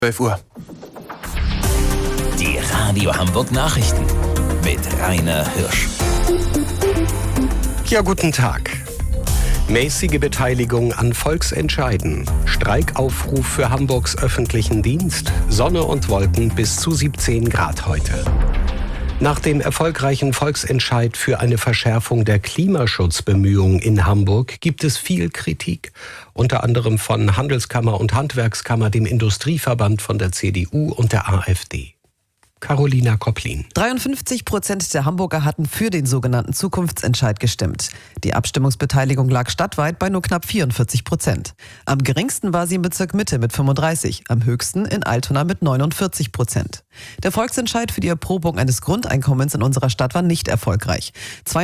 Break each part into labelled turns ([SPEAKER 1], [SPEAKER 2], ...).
[SPEAKER 1] 12 Uhr.
[SPEAKER 2] Die Radio Hamburg Nachrichten mit Rainer Hirsch.
[SPEAKER 3] Ja, guten Tag. Mäßige Beteiligung an Volksentscheiden. Streikaufruf für Hamburgs öffentlichen Dienst. Sonne und Wolken bis zu 17 Grad heute. Nach dem erfolgreichen Volksentscheid für eine Verschärfung der Klimaschutzbemühungen in Hamburg gibt es viel Kritik. Unter anderem von Handelskammer und Handwerkskammer, dem Industrieverband, von der CDU und der AfD. Carolina Kopplin.
[SPEAKER 4] 53% der Hamburger hatten für den sogenannten Zukunftsentscheid gestimmt. Die Abstimmungsbeteiligung lag stadtweit bei nur knapp 44%. Am geringsten war sie im Bezirk Mitte mit 35%, am höchsten in Altona mit 49%. Der Volksentscheid für die Erprobung eines Grundeinkommens in unserer Stadt war nicht erfolgreich.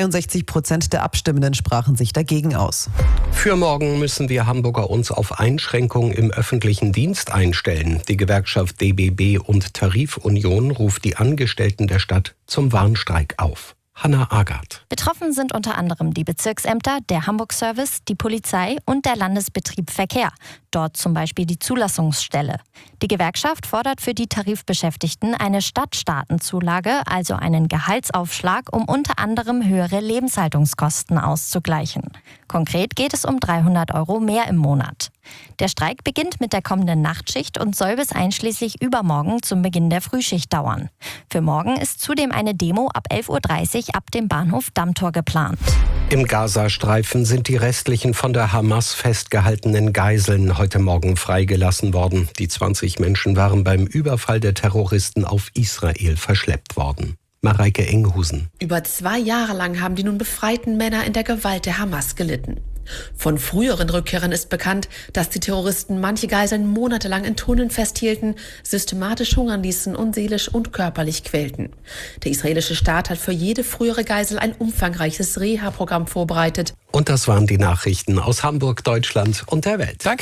[SPEAKER 4] 62% der Abstimmenden sprachen sich dagegen aus.
[SPEAKER 3] Für morgen müssen wir Hamburger uns auf Einschränkungen im öffentlichen Dienst einstellen. Die Gewerkschaft DBB und Tarifunion ruft die Angestellten der Stadt zum Warnstreik auf. Hanna Agard.
[SPEAKER 5] Betroffen sind unter anderem die Bezirksämter, der Hamburg-Service, die Polizei und der Landesbetrieb Verkehr. Dort zum Beispiel die Zulassungsstelle. Die Gewerkschaft fordert für die Tarifbeschäftigten eine Stadtstaatenzulage, also einen Gehaltsaufschlag, um unter anderem höhere Lebenshaltungskosten auszugleichen. Konkret geht es um 300 € mehr im Monat. Der Streik beginnt mit der kommenden Nachtschicht und soll bis einschließlich übermorgen zum Beginn der Frühschicht dauern. Für morgen ist zudem eine Demo ab 11:30 Uhr ab dem Bahnhof Dammtor geplant.
[SPEAKER 3] Im Gazastreifen sind die restlichen von der Hamas festgehaltenen Geiseln heute Morgen freigelassen worden. Die 20 Menschen waren beim Überfall der Terroristen auf Israel verschleppt worden. Mareike Enghusen.
[SPEAKER 6] Über 2 Jahre lang haben die nun befreiten Männer in der Gewalt der Hamas gelitten. Von früheren Rückkehrern ist bekannt, dass die Terroristen manche Geiseln monatelang in Tunneln festhielten, systematisch hungern ließen und seelisch und körperlich quälten. Der israelische Staat hat für jede frühere Geisel ein umfangreiches Reha-Programm vorbereitet.
[SPEAKER 3] Und das waren die Nachrichten aus Hamburg, Deutschland und der Welt.
[SPEAKER 1] Danke.